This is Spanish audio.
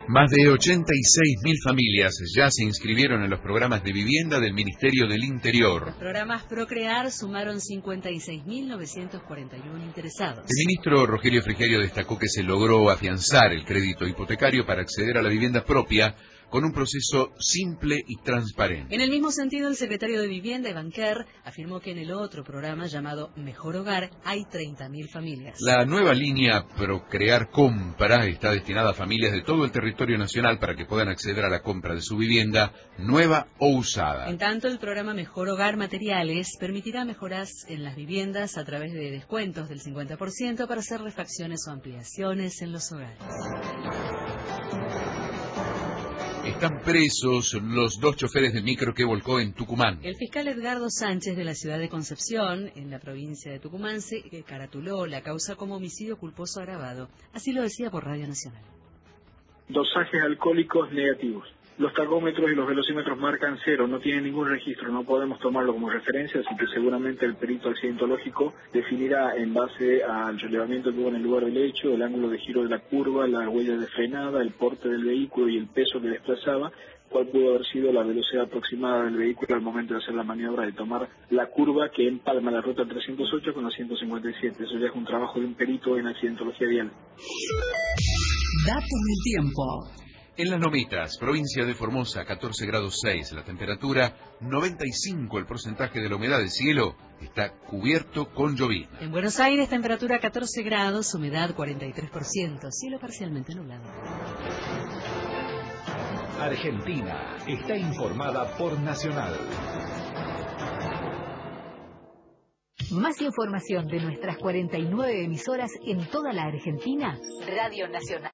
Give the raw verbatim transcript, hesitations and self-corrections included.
Más de ochenta y seis mil familias ya se inscribieron en los programas de vivienda del Ministerio del Interior. Los programas Procrear sumaron cincuenta y seis mil novecientos cuarenta y uno interesados. El ministro Rogelio Frigerio destacó que se logró afianzar el crédito hipotecario para acceder a la vivienda propia con un proceso simple y transparente. En el mismo sentido, el secretario de Vivienda, Iván Kerr, afirmó que en el otro programa llamado Mejor Hogar hay treinta mil familias. La nueva línea Procrear Compra está destinada a familias de todo el territorio nacional para que puedan acceder a la compra de su vivienda nueva o usada. En tanto, el programa Mejor Hogar Materiales permitirá mejoras en las viviendas a través de descuentos del cincuenta por ciento para hacer refacciones o ampliaciones en los hogares. Están presos los dos choferes de micro que volcó en Tucumán. El fiscal Edgardo Sánchez de la ciudad de Concepción, en la provincia de Tucumán, se caratuló la causa como homicidio culposo agravado. Así lo decía por Radio Nacional. Dosajes alcohólicos negativos. Los tacómetros y los velocímetros marcan cero, no tienen ningún registro, no podemos tomarlo como referencia, así que seguramente el perito accidentológico definirá en base al relevamiento que hubo en el lugar del hecho, el ángulo de giro de la curva, la huella de frenada, el porte del vehículo y el peso que desplazaba, cuál pudo haber sido la velocidad aproximada del vehículo al momento de hacer la maniobra de tomar la curva que empalma la ruta trescientos ocho con la ciento cincuenta y siete. Eso ya es un trabajo de un perito en accidentología vial. Datos del tiempo. En Las Lomitas, provincia de Formosa, catorce grados seis, la temperatura noventa y cinco, el porcentaje de la humedad del cielo está cubierto con llovizna. En Buenos Aires, temperatura catorce grados, humedad cuarenta y tres por ciento, cielo parcialmente nublado. Argentina está informada por Nacional. Más información de nuestras cuarenta y nueve emisoras en toda la Argentina, Radio Nacional.